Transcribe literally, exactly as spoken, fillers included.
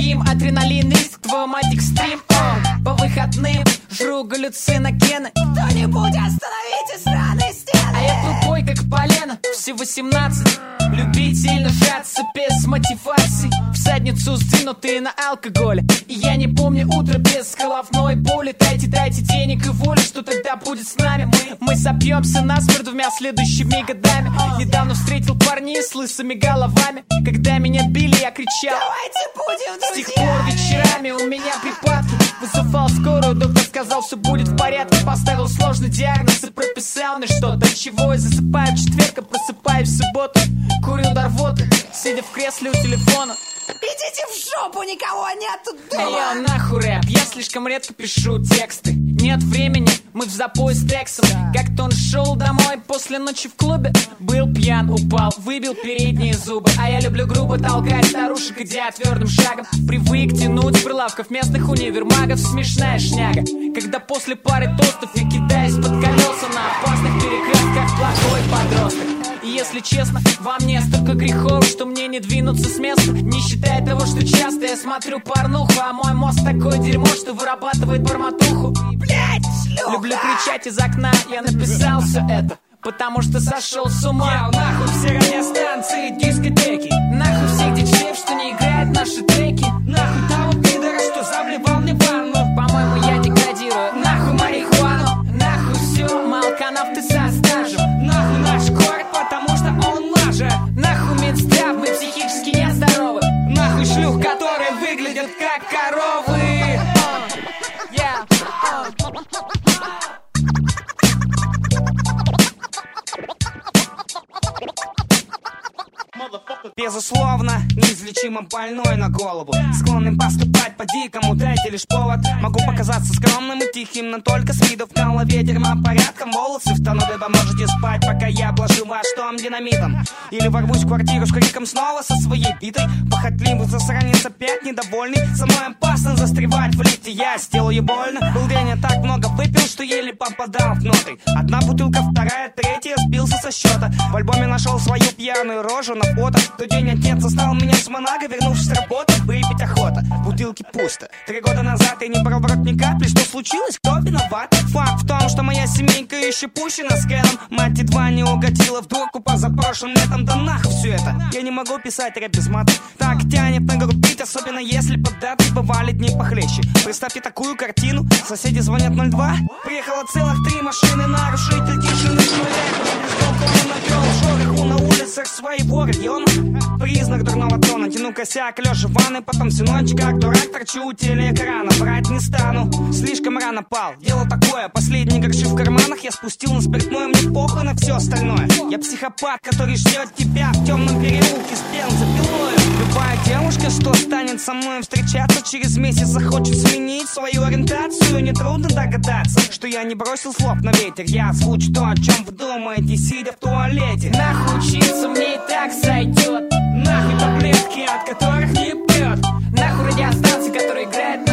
Стрим, адреналин, риск, твою мать экстрим. О, по выходным жру галлюциногены. Кто-нибудь остановите сраные стены. А я тупой, как полено, все восемнадцать. Любитель нажаться без мотивации. В задницу сдвинутые на алкоголе. И я не помню утро без головной боли. Дайте, дайте денег и воли, что тогда будет с нами? Мы, мы сопьемся насмерть двумя следующими годами. Недавно встретил парней с лысыми головами. Когда меня били, я кричал: давайте будем друзьями. С тех пор вечерами у меня припадки. Вызывал скорую, доктор сказал, все будет в порядке. Поставил сложный диагноз и прописал мне что-то. Чего я засыпаю в четверг, а просыпаюсь в субботу. Курил до рвоты, сидя в кресле у телефона. Идите в жопу, никого нету дома. Эй, нахуй рэп, я слишком редко пишу тексты. Нет времени, мы в запой с текстом. Как-то он шел домой после ночи в клубе. Был пьян, упал, выбил передние зубы. А я люблю грубо толкать старушек, идя твердым шагом. Привык тянуть с прилавков местных универмагов. Смешная шняга, когда после пары тостов я кидаюсь под колеса на опасных перекрестках, плохой подросток. И если честно, во мне столько грехов, что мне не двинуться с места. Не считая того, что часто я смотрю порнуху, а мой мозг такое дерьмо, что вырабатывает бормотуху. Блять, шлюха! Люблю кричать из окна, я написал все это, потому что сошел с ума. Я нахуй все радиостанции, дискотеки. Нахуй всех диджеев, что не играют наши треки. Нахуй того пидора, что заблевал мне ванну. По-моему, я деградирую. Нахуй марихуану. Нахуй все, Малканов, ты со стажем. Нахуй наш город, потому что он лажа. Нахуй Минздрав, мы психически нездоровы. Нахуй шлюх, которые выглядят как коровы. Yeah. Безусловно, неизлечимо больной на голову, склонным поступать по-дикому, дайте лишь повод. Могу показаться скромным и тихим, но только с виду в голове дерьма порядком. Волосы встанут, ибо можете спать, пока я обложу ваш дом динамитом. Или ворвусь в квартиру с криком снова со своей битой. Похотливый засранец опять недовольный. Со мной опасно застревать в лифте, я сделаю больно. Был день, я так много выпил, что еле попадал в ноты. Одна бутылка, вторая, третья, сбился со счета. В альбоме нашел свою пьяную рожу на фото. В тот день отец застал меня с Монако, вернувшись с работы, выпить охота. Бутылки пусто. Три года назад я не брал в рот ни капли. Что случилось? Кто виноват? Факт в том, что моя семейка еще пущена с Кеном. Мать едва не угодила в дурку позапрошлым летом. Да нахуй все это. Я не могу писать рэп без мата. Так тянет нагрубить, особенно если поддаты. Бывали дни похлеще. Представьте такую картину. Соседи звонят ноль два. Приехало целых три машины. Нарушитель тишины шмыляет. Навел шороху на улицах своего района. Признак дурного тона. Тяну косяк, лежа в ванной. Потом всю ночь как дурак торчу у телеэкрана. Брать не стану, слишком рано пал. Дело такое, последние гроши в карманах я спустил на спиртное. Мне похуй на все остальное. Я психопат, который ждет тебя в темном переулке с бензопилой. Любая девушка, что станет со мной встречаться, через месяц захочет сменить свою ориентацию. Нетрудно догадаться, что я не бросил слов на ветер. Я озвучу то, о чем вы думаете, сидя в туалете. Нахуй учиться мне и так сойдет. Нахуй таблетки, от которых не прет. Нахуй радиостанции, которые играют